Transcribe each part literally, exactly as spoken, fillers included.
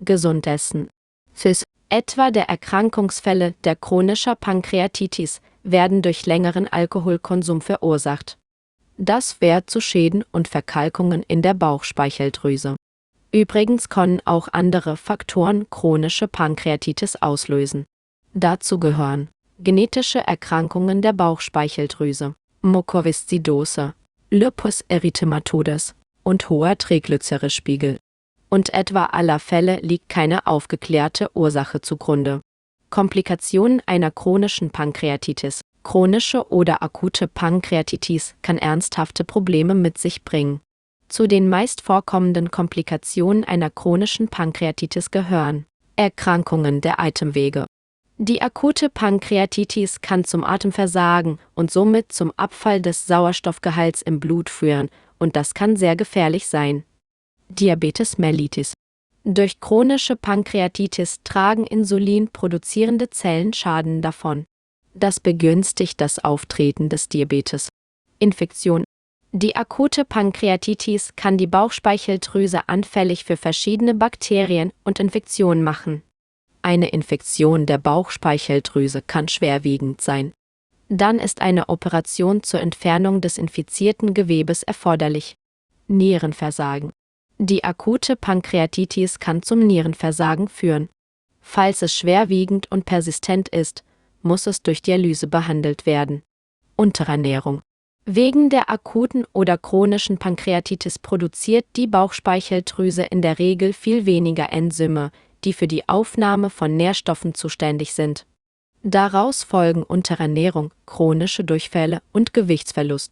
gesund essen. Fis. Etwa der Erkrankungsfälle der chronischer Pankreatitis werden durch längeren Alkoholkonsum verursacht. Das führt zu Schäden und Verkalkungen in der Bauchspeicheldrüse. Übrigens können auch andere Faktoren chronische Pankreatitis auslösen. Dazu gehören genetische Erkrankungen der Bauchspeicheldrüse, Mukoviszidose, Lupus erythematodes und hoher Triglyceridspiegel. Und etwa aller Fälle liegt keine aufgeklärte Ursache zugrunde. Komplikationen einer chronischen Pankreatitis. Chronische oder akute Pankreatitis kann ernsthafte Probleme mit sich bringen. Zu den meist vorkommenden Komplikationen einer chronischen Pankreatitis gehören Erkrankungen der Atemwege. Die akute Pankreatitis kann zum Atemversagen und somit zum Abfall des Sauerstoffgehalts im Blut führen, und das kann sehr gefährlich sein. Diabetes mellitus. Durch chronische Pankreatitis tragen insulinproduzierende Zellen Schaden davon. Das begünstigt das Auftreten des Diabetes. Infektion. Die akute Pankreatitis kann die Bauchspeicheldrüse anfällig für verschiedene Bakterien und Infektionen machen. Eine Infektion der Bauchspeicheldrüse kann schwerwiegend sein. Dann ist eine Operation zur Entfernung des infizierten Gewebes erforderlich. Nierenversagen. Die akute Pankreatitis kann zum Nierenversagen führen. Falls es schwerwiegend und persistent ist, muss es durch Dialyse behandelt werden. Unterernährung. Wegen der akuten oder chronischen Pankreatitis produziert die Bauchspeicheldrüse in der Regel viel weniger Enzyme, die für die Aufnahme von Nährstoffen zuständig sind. Daraus folgen Unterernährung, chronische Durchfälle und Gewichtsverlust.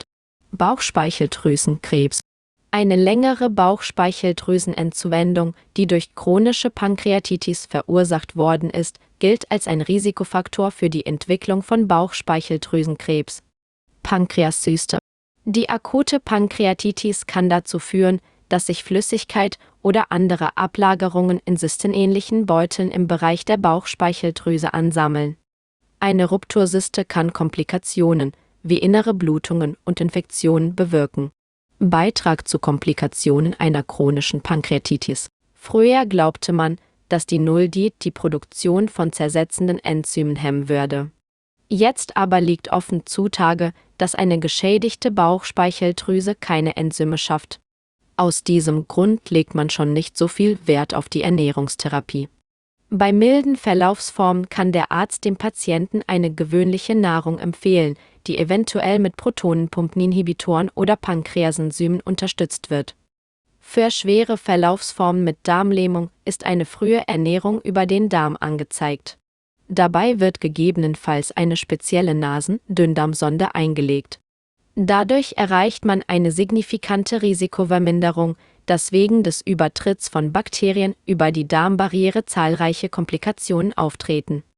Bauchspeicheldrüsenkrebs. Eine längere Bauchspeicheldrüsenentzündung, die durch chronische Pankreatitis verursacht worden ist, gilt als ein Risikofaktor für die Entwicklung von Bauchspeicheldrüsenkrebs. Pankreaszyste. Die akute Pankreatitis kann dazu führen, dass sich Flüssigkeit oder andere Ablagerungen in zystenähnlichen Beuteln im Bereich der Bauchspeicheldrüse ansammeln. Eine Rupturzyste kann Komplikationen wie innere Blutungen und Infektionen bewirken. Beitrag zu Komplikationen einer chronischen Pankreatitis. Früher glaubte man, dass die Null-Diät die Produktion von zersetzenden Enzymen hemmen würde. Jetzt aber liegt offen zutage, dass eine geschädigte Bauchspeicheldrüse keine Enzyme schafft. Aus diesem Grund legt man schon nicht so viel Wert auf die Ernährungstherapie. Bei milden Verlaufsformen kann der Arzt dem Patienten eine gewöhnliche Nahrung empfehlen, die eventuell mit Protonenpumpeninhibitoren oder Pankreasenzymen unterstützt wird. Für schwere Verlaufsformen mit Darmlähmung ist eine frühe Ernährung über den Darm angezeigt. Dabei wird gegebenenfalls eine spezielle Nasen-Dünndarmsonde eingelegt. Dadurch erreicht man eine signifikante Risikoverminderung, dass wegen des Übertritts von Bakterien über die Darmbarriere zahlreiche Komplikationen auftreten.